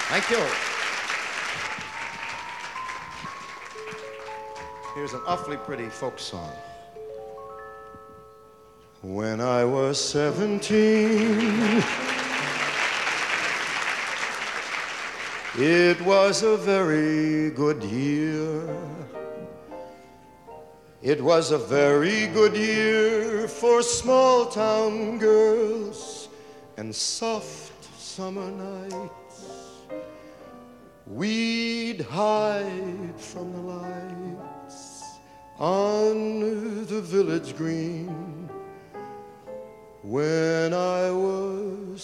Thank you. Here's an awfully pretty folk song. When I was 17, it was a very good year. It was a very good year for small town girls and soft summer nights. We'd hide from the lights on the village green when I was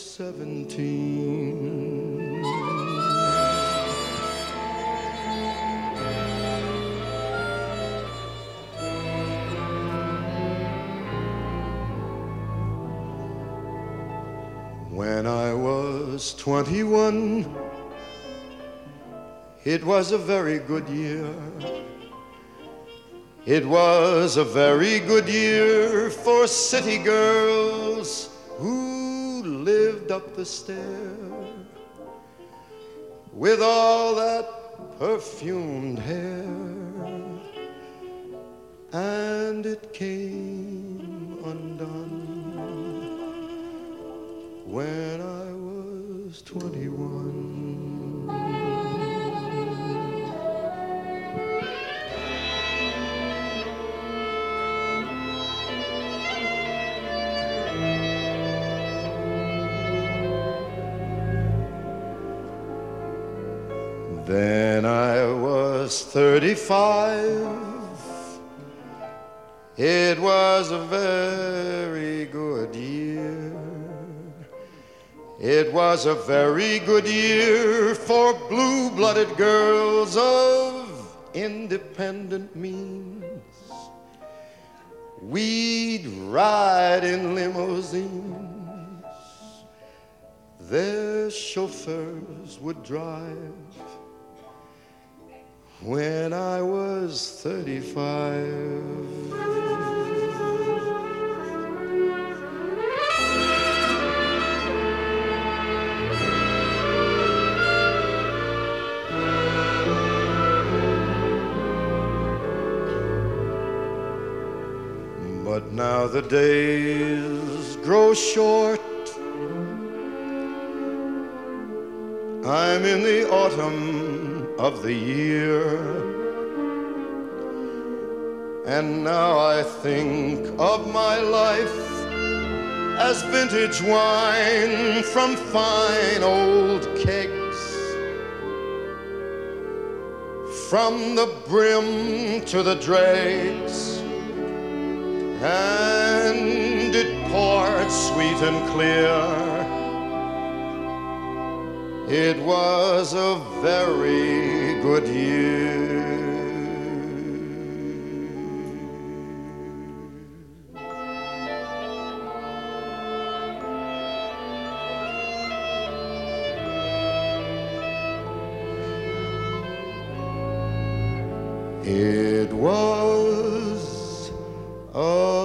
17. When I was 21, it was a very good year. It was a very good year for city girls who lived up the stair with all that perfumed hair. And it came undone when I was 21. Then I was 35. It was a very good year. It was a very good year for blue-blooded girls of independent means. We'd ride in limousines. Their chauffeurs would drive. When I was 35. But now the days grow short. I'm in the autumn of the year, and now I think of my life as vintage wine from fine old kegs. From the brim to the dregs, and it poured sweet and clear. It was a very good year. It was a